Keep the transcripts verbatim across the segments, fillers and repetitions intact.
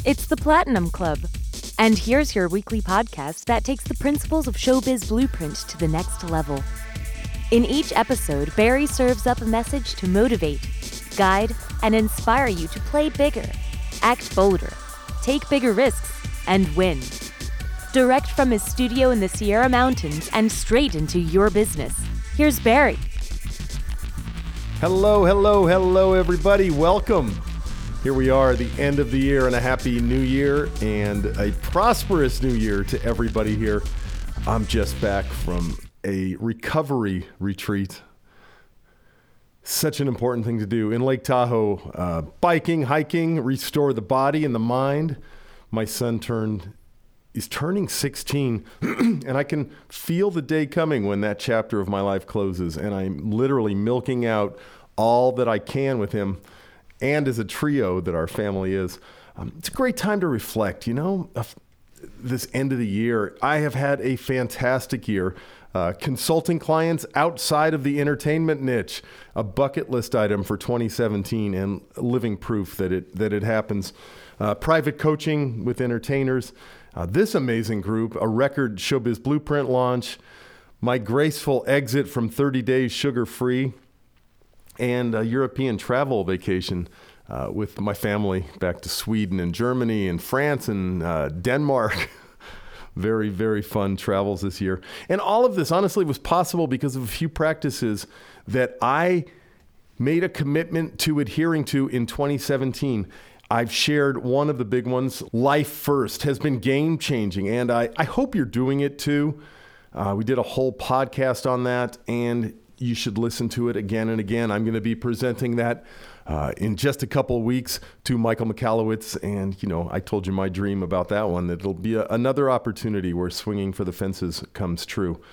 It's the Platinum Club. And here's your weekly podcast that takes the principles of Showbiz Blueprint to the next level. In each episode, Barry serves up a message to motivate, guide, and inspire you to play bigger, act bolder, take bigger risks, and win. Direct from his studio in the Sierra Mountains and straight into your business. Here's Barry. Hello, hello, hello, everybody. Welcome. Here we are at the end of the year, and a happy new year and a prosperous new year to everybody here. I'm just back from a recovery retreat. Such an important thing to do in Lake Tahoe. Uh, biking, hiking, restore the body and the mind. My son turned, he's turning sixteen, and I can feel the day coming when that chapter of my life closes, and I'm literally milking out all that I can with him. And as a trio that our family is, um, it's a great time to reflect, you know, uh, this end of the year. I have had a fantastic year, uh, consulting clients outside of the entertainment niche, a bucket list item for twenty seventeen and living proof that it, that it happens. Uh, private coaching with entertainers, uh, this amazing group, a record Showbiz Blueprint launch, my graceful exit from thirty days sugar-free, and a European travel vacation uh, with my family back to Sweden and Germany and France and uh, Denmark. Very, very fun travels this year. And all of this, honestly, was possible because of a few practices that I made a commitment to adhering to in twenty seventeen. I've shared one of the big ones. Life First has been game-changing, and I, I hope you're doing it too. Uh, we did a whole podcast on that, and you should listen to it again and again. I'm going to be presenting that uh, in just a couple of weeks to Michael Michalowicz. And, you know, I told you my dream about that one, that it'll be a, another opportunity where swinging for the fences comes true.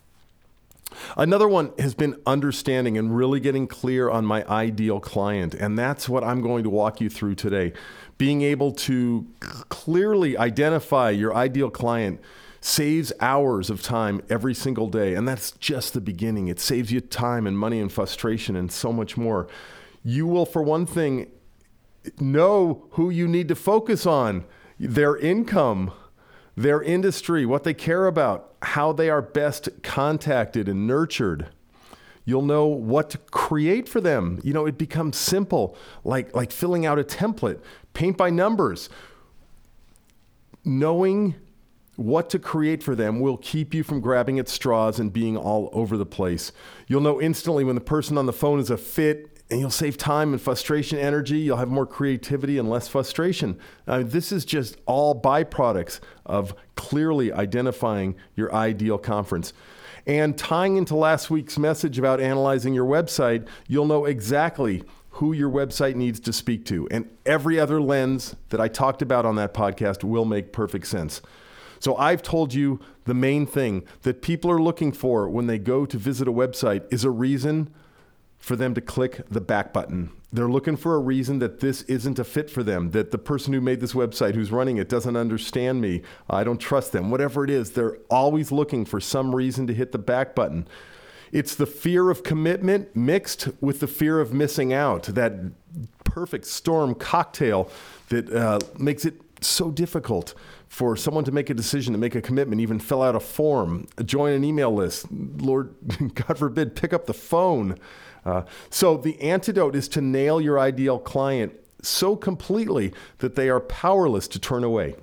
Another one has been understanding and really getting clear on my ideal client. And that's what I'm going to walk you through today. Being able to c- clearly identify your ideal client saves hours of time every single day. And that's just the beginning. It saves you time and money and frustration and so much more. You will, for one thing, know who you need to focus on, their income, their industry, what they care about, how they are best contacted and nurtured. You'll know what to create for them. You know, it becomes simple, like, like filling out a template, paint by numbers. Knowing what to create for them will keep you from grabbing at straws and being all over the place. You'll know instantly when the person on the phone is a fit, and you'll save time and frustration energy. You'll have more creativity and less frustration. Uh, this is just all byproducts of clearly identifying your ideal conference. And tying into last week's message about analyzing your website, you'll know exactly who your website needs to speak to. And every other lens that I talked about on that podcast will make perfect sense. So I've told you the main thing that people are looking for when they go to visit a website is a reason for them to click the back button. They're looking for a reason that this isn't a fit for them, that the person who made this website, who's running it, doesn't understand me, I don't trust them, whatever it is. They're always looking for some reason to hit the back button. It's the fear of commitment mixed with the fear of missing out, that perfect storm cocktail that uh, makes it so difficult for someone to make a decision, to make a commitment, even fill out a form, join an email list, Lord, God forbid, pick up the phone. Uh, so the antidote is to nail your ideal client so completely that they are powerless to turn away.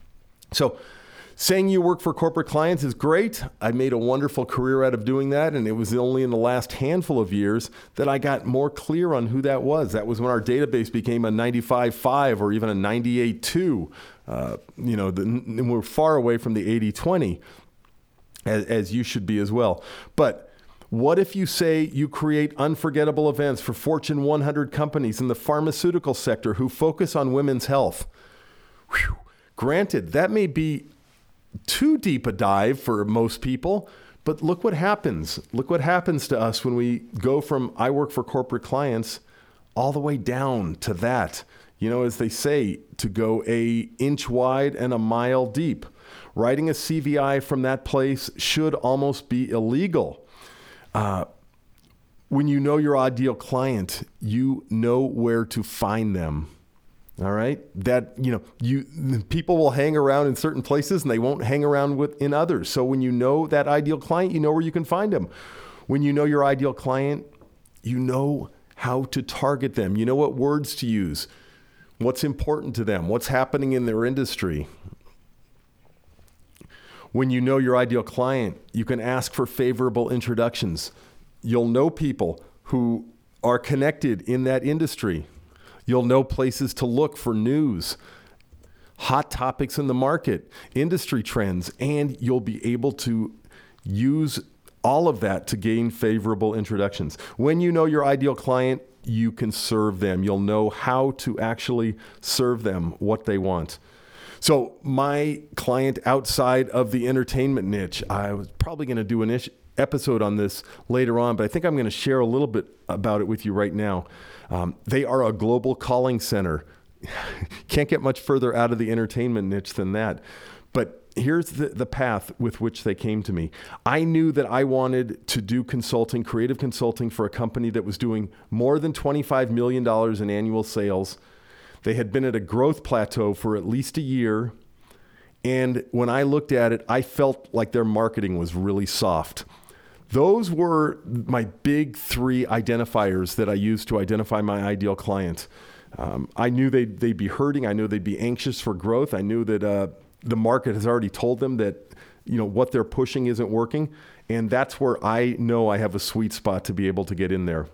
So saying you work for corporate clients is great. I made a wonderful career out of doing that, and it was only in the last handful of years that I got more clear on who that was. That was when our database became a ninety-five five or even a ninety-eight two. Uh, you know, the, and we're far away from the eighty twenty, as, as you should be as well. But what if you say you create unforgettable events for Fortune one hundred companies in the pharmaceutical sector who focus on women's health? Whew. Granted, that may be too deep a dive for most people, but look what happens. Look what happens to us when we go from I work for corporate clients all the way down to that. You know, as they say, to go a inch wide and a mile deep. Writing a C V I from that place should almost be illegal. Uh, when you know your ideal client, you know where to find them. All right. That, you know, you people will hang around in certain places and they won't hang around with in others. So when you know that ideal client, you know where you can find them. When you know your ideal client, you know how to target them. You know what words to use, what's important to them, what's happening in their industry. When you know your ideal client, you can ask for favorable introductions. You'll know people who are connected in that industry. You'll know places to look for news, hot topics in the market, industry trends, and you'll be able to use all of that to gain favorable introductions. When you know your ideal client, you can serve them. You'll know how to actually serve them what they want. So my client outside of the entertainment niche, I was probably going to do an ish episode on this later on, but I think I'm going to share a little bit about it with you right now. Um, they are a global calling center. Can't get much further out of the entertainment niche than that. But here's the, the path with which they came to me. I knew that I wanted to do consulting, creative consulting for a company that was doing more than twenty-five million dollars in annual sales. They had been at a growth plateau for at least a year. And when I looked at it, I felt like their marketing was really soft. Those were my big three identifiers that I used to identify my ideal client. Um, I knew they'd, they'd be hurting. I knew they'd be anxious for growth. I knew that uh, the market has already told them that, you know, what they're pushing isn't working. And that's where I know I have a sweet spot to be able to get in there.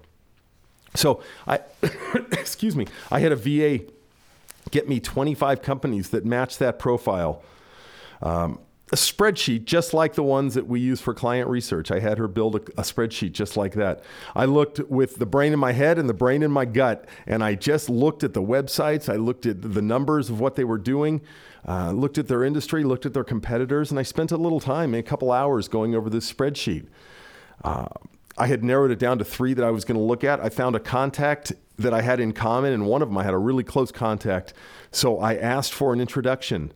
So I, excuse me, I had a V A get me twenty-five companies that match that profile. Um, a spreadsheet just like the ones that we use for client research. I had her build a, a spreadsheet just like that. I looked with the brain in my head and the brain in my gut, and I just looked at the websites. I looked at the numbers of what they were doing, uh, looked at their industry, looked at their competitors, and I spent a little time, a couple hours going over this spreadsheet. Uh, I had narrowed it down to three that I was going to look at. I found a contact that I had in common, and one of them I had a really close contact. So I asked for an introduction.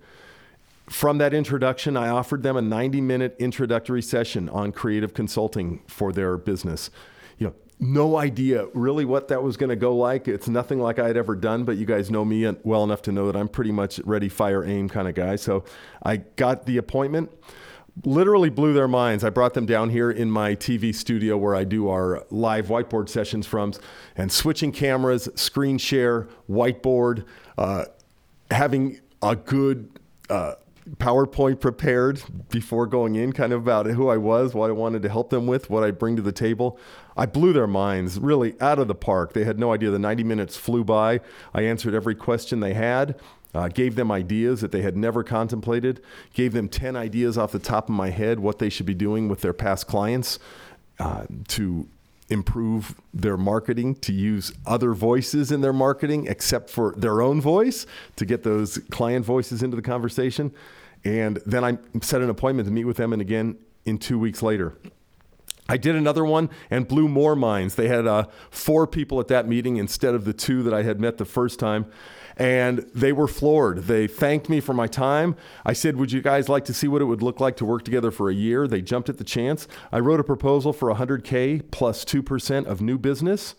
From that introduction, I offered them a ninety minute introductory session on creative consulting for their business. You know, no idea really what that was going to go like. It's nothing like I had ever done, but you guys know me well enough to know that I'm pretty much ready, fire, aim kind of guy. So I got the appointment. Literally blew their minds. I brought them down here in my T V studio where I do our live whiteboard sessions from, and switching cameras, screen share, whiteboard, uh, having a good uh, PowerPoint prepared before going in, kind of about who I was, what I wanted to help them with, what I bring to the table. I blew their minds really out of the park. They had no idea. The ninety minutes flew by. I answered every question they had. Uh, gave them ideas that they had never contemplated, gave them ten ideas off the top of my head what they should be doing with their past clients uh, to improve their marketing, to use other voices in their marketing except for their own voice, to get those client voices into the conversation. And then I set an appointment to meet with them, and again in two weeks later. I did another one and blew more minds. They had uh, four people at that meeting instead of the two that I had met the first time. And they were floored. They thanked me for my time. I said, would you guys like to see what it would look like to work together for a year? They jumped at the chance. I wrote a proposal for one hundred K plus two percent of new business.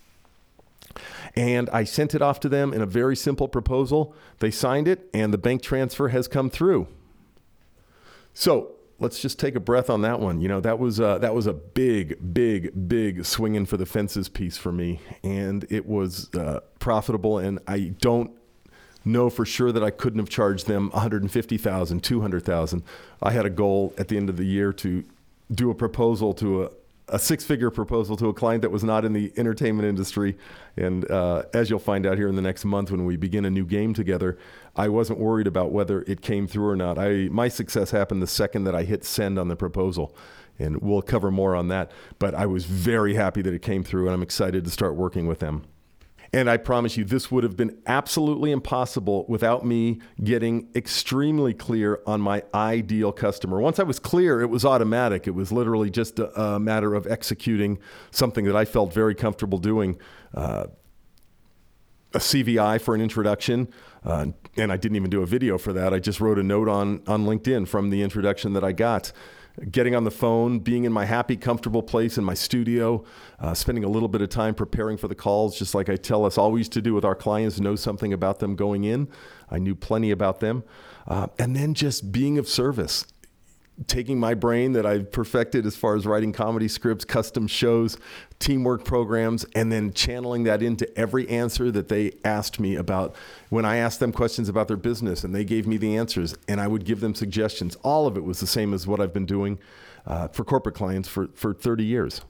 And I sent it off to them in a very simple proposal. They signed it, and the bank transfer has come through. So let's just take a breath on that one. You know, that was a, that was a big, big, big swinging for the fences piece for me. And it was uh, profitable. And I don't know for sure that I couldn't have charged them one hundred fifty thousand dollars, two hundred thousand dollars. I had a goal at the end of the year to do a proposal to a, a six-figure proposal to a client that was not in the entertainment industry. And uh, as you'll find out here in the next month when we begin a new game together, I wasn't worried about whether it came through or not. I my success happened the second that I hit send on the proposal, and we'll cover more on that. But I was very happy that it came through, and I'm excited to start working with them. And I promise you, this would have been absolutely impossible without me getting extremely clear on my ideal customer. Once I was clear, it was automatic. It was literally just a, a matter of executing something that I felt very comfortable doing. Uh, a C V I for an introduction, uh, and I didn't even do a video for that. I just wrote a note on, on LinkedIn from the introduction that I got. getting on the phone, being in my happy, comfortable place in my studio, uh, spending a little bit of time preparing for the calls, just like I tell us always to do with our clients, know something about them going in. I knew plenty about them. Uh, and then just being of service, taking my brain that I've perfected as far as writing comedy scripts, custom shows, teamwork programs, and then channeling that into every answer that they asked me about when I asked them questions about their business and they gave me the answers and I would give them suggestions. All of it was the same as what I've been doing uh, for corporate clients for, for thirty years.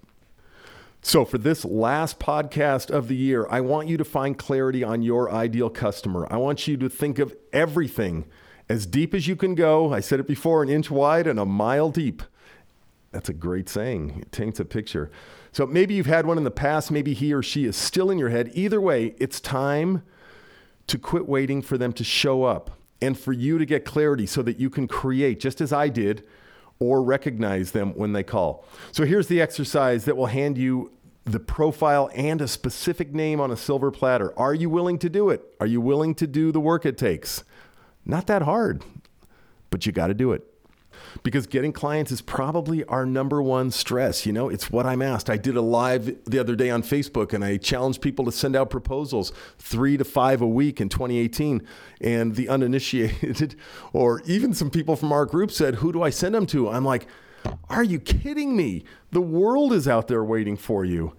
So for this last podcast of the year, I want you to find clarity on your ideal customer. I want you to think of everything as deep as you can go. I said it before, an inch wide and a mile deep. That's a great saying. It paints a picture. So maybe you've had one in the past. Maybe he or she is still in your head. Either way, it's time to quit waiting for them to show up and for you to get clarity so that you can create, just as I did, or recognize them when they call. So here's the exercise that will hand you the profile and a specific name on a silver platter. Are you willing to do it? Are you willing to do the work it takes? Not that hard, but you got to do it. Because getting clients is probably our number one stress. You know, it's what I'm asked. I did a live the other day on Facebook and I challenged people to send out proposals, three to five a week in twenty eighteen. And the uninitiated, or even some people from our group said, who do I send them to? I'm like, are you kidding me? The world is out there waiting for you.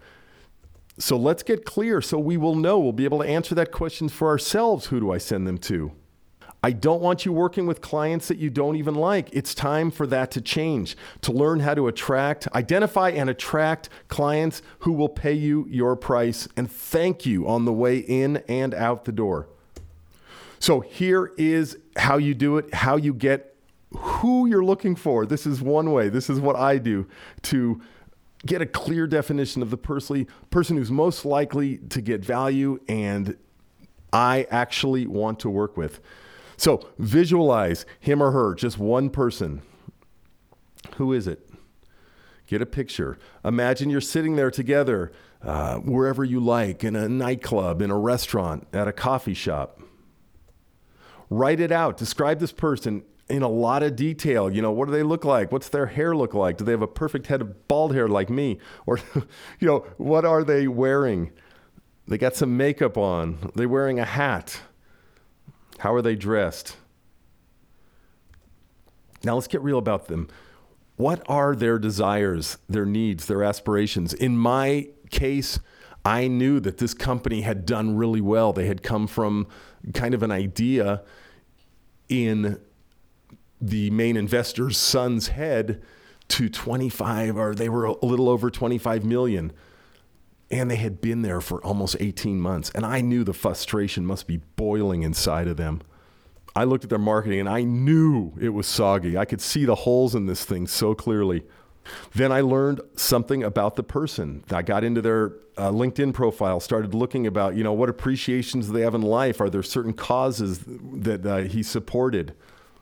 So let's get clear so we will know. We'll be able to answer that question for ourselves. Who do I send them to? I don't want you working with clients that you don't even like. It's time for that to change, to learn how to attract, identify and attract clients who will pay you your price and thank you on the way in and out the door. So here is how you do it, how you get who you're looking for. This is one way. This is what I do to get a clear definition of the person, person who's most likely to get value and I actually want to work with. So visualize him or her, just one person. Who is it? Get a picture. Imagine you're sitting there together, uh, wherever you like, in a nightclub, in a restaurant, at a coffee shop. Write it out. Describe this person in a lot of detail. You know, what do they look like? What's their hair look like? Do they have a perfect head of bald hair like me? Or, you know, what are they wearing? They got some makeup on. Are they wearing a hat? How are they dressed? Now let's get real about them. What are their desires, their needs, their aspirations? In my case, I knew that this company had done really well. They had come from kind of an idea in the main investor's son's head to twenty-five, or they were a little over twenty-five million. And they had been there for almost eighteen months. And I knew the frustration must be boiling inside of them. I looked at their marketing and I knew it was soggy. I could see the holes in this thing so clearly. Then I learned something about the person. I got into their uh, LinkedIn profile, started looking about, you know, what appreciations do they have in life? Are there certain causes that uh, he supported?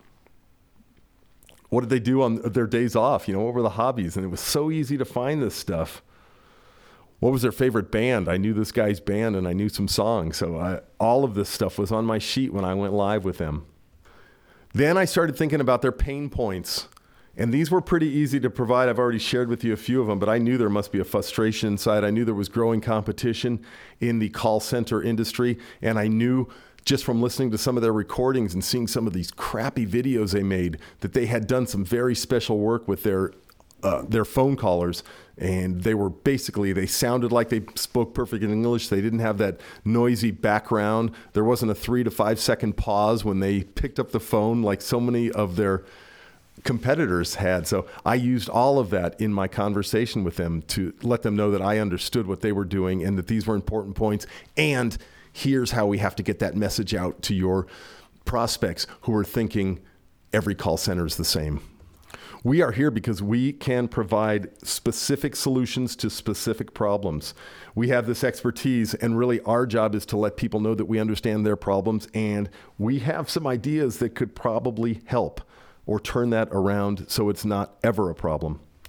What did they do on their days off? You know, what were the hobbies? And it was so easy to find this stuff. What was their favorite band? I knew this guy's band and I knew some songs. So I, all of this stuff was on my sheet when I went live with them. Then I started thinking about their pain points. And these were pretty easy to provide. I've already shared with you a few of them, but I knew there must be a frustration inside. I knew there was growing competition in the call center industry. And I knew just from listening to some of their recordings and seeing some of these crappy videos they made that they had done some very special work with their Uh, their phone callers, and they were basically, they sounded like they spoke perfect English. They didn't have that noisy background. There wasn't a three to five second pause when they picked up the phone like so many of their competitors had. So I used all of that in my conversation with them to let them know that I understood what they were doing and that these were important points. And here's how we have to get that message out to your prospects who are thinking every call center is the same. We are here because we can provide specific solutions to specific problems. We have this expertise, and really our job is to let people know that we understand their problems, and we have some ideas that could probably help or turn that around so it's not ever a problem.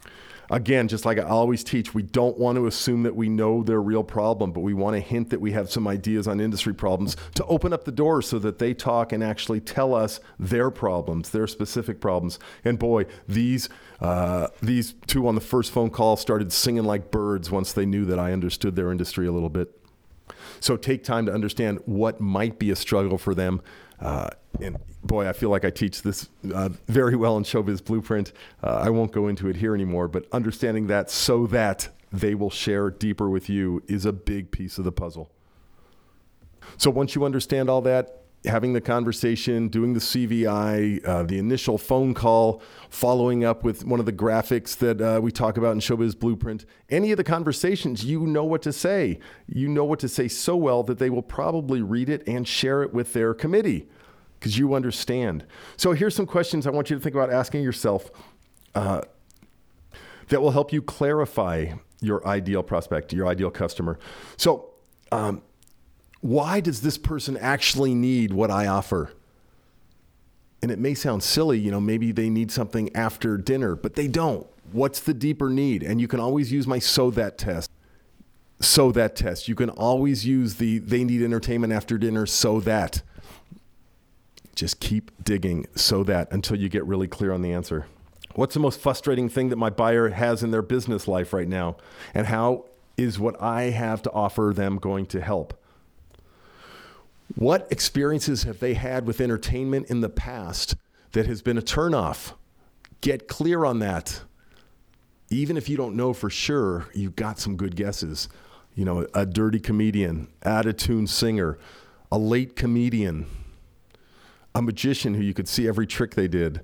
Again, just like I always teach, we don't want to assume that we know their real problem, but we want to hint that we have some ideas on industry problems to open up the door so that they talk and actually tell us their problems, their specific problems. And boy, these uh, these two on the first phone call started singing like birds once they knew that I understood their industry a little bit. So take time to understand what might be a struggle for them. Uh, and boy, I feel like I teach this uh, very well in Showbiz Blueprint. Uh, I won't go into it here anymore, but understanding that so that they will share deeper with you is a big piece of the puzzle. So once you understand all that, having the conversation, doing the C V I, uh, the initial phone call, following up with one of the graphics that uh, we talk about in Showbiz Blueprint, any of the conversations, you know what to say. You know what to say so well that they will probably read it and share it with their committee because you understand. So here's some questions I want you to think about asking yourself uh, that will help you clarify your ideal prospect, your ideal customer. So, um, why does this person actually need what I offer? And it may sound silly, you know, maybe they need something after dinner, but they don't. What's the deeper need? And you can always use my so that test. So that test. You can always use the they need entertainment after dinner so that. Just keep digging so that until you get really clear on the answer. What's the most frustrating thing that my buyer has in their business life right now? And how is what I have to offer them going to help? What experiences have they had with entertainment in the past that has been a turnoff? Get clear on that. Even if you don't know for sure, you've got some good guesses. You know, a dirty comedian, out-of-tune singer, a late comedian, a magician who you could see every trick they did.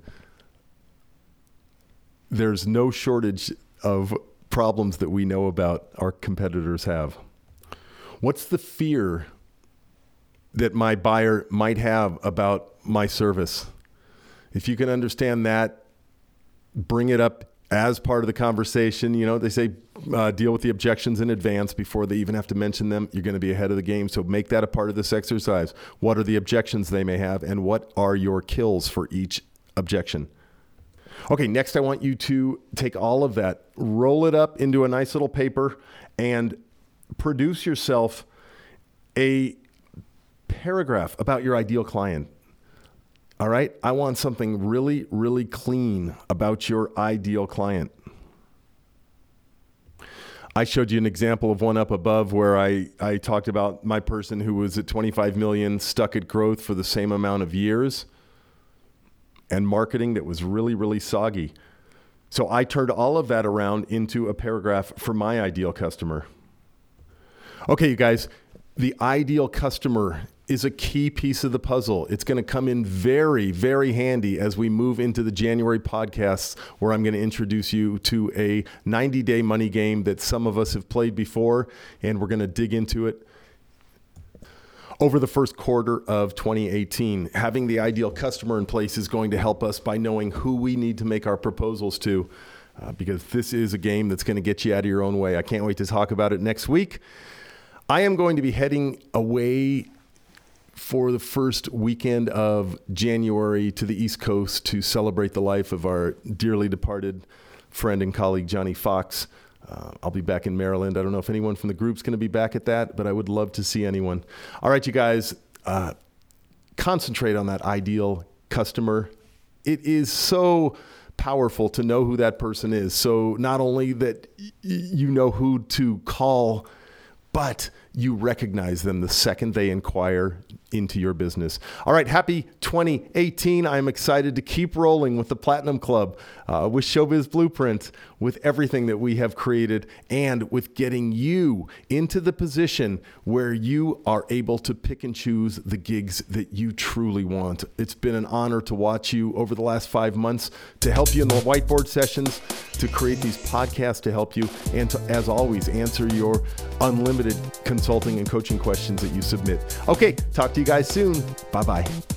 There's no shortage of problems that we know about our competitors have. What's the fear that my buyer might have about my service? If you can understand that, bring it up as part of the conversation. You know, they say uh, deal with the objections in advance before they even have to mention them. You're going to be ahead of the game. So make that a part of this exercise. What are the objections they may have, and what are your kills for each objection? Okay, next I want you to take all of that, roll it up into a nice little paper, and produce yourself a paragraph about your ideal client. All right? I want something really, really clean about your ideal client. I showed you an example of one up above where I, I talked about my person who was at twenty-five million, stuck at growth for the same amount of years, and marketing that was really, really soggy. So I turned all of that around into a paragraph for my ideal customer. Okay, you guys, the ideal customer is a key piece of the puzzle. It's going to come in very, very handy as we move into the January podcasts, where I'm going to introduce you to a ninety-day money game that some of us have played before, and we're going to dig into it over the first quarter of twenty eighteen. Having the ideal customer in place is going to help us by knowing who we need to make our proposals to, uh, because this is a game that's going to get you out of your own way. I can't wait to talk about it next week. I am going to be heading away for the first weekend of January to the East Coast to celebrate the life of our dearly departed friend and colleague, Johnny Fox. Uh, I'll be back in Maryland. I don't know if anyone from the group's going to be back at that, but I would love to see anyone. All right, you guys, uh, concentrate on that ideal customer. It is so powerful to know who that person is. So not only that y- you know who to call, but you recognize them the second they inquire into your business. All right, happy twenty eighteen. I'm excited to keep rolling with the Platinum Club, uh, with Showbiz Blueprint, with everything that we have created, and with getting you into the position where you are able to pick and choose the gigs that you truly want. It's been an honor to watch you over the last five months, to help you in the whiteboard sessions, to create these podcasts to help you, and to, as always, answer your unlimited consulting and coaching questions that you submit. Okay, talk to you guys soon. Bye-bye.